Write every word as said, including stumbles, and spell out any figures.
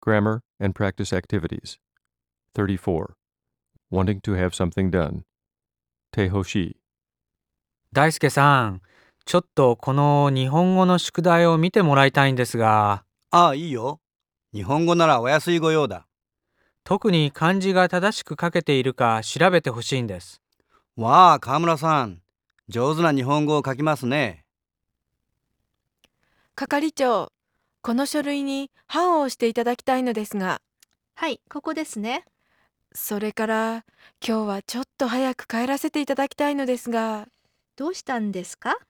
Grammar and practice activities. thirty-four. Wanting to have something done. Tehoshi. 大輔さん、ちょっとこの日本語の宿題を見てもらいたいんですが、 ああ、いいよ。日本語ならお安いご用だ。 特に漢字が正しく書けているか調べてほしいんです。 わあ、河村さん。上手な日本語を書きますね。 係長、この書類に判を押していただきたいのですが。 はい、ここですね。 それから今日はちょっと早く帰らせていただきたいのですが。 どうしたんですか？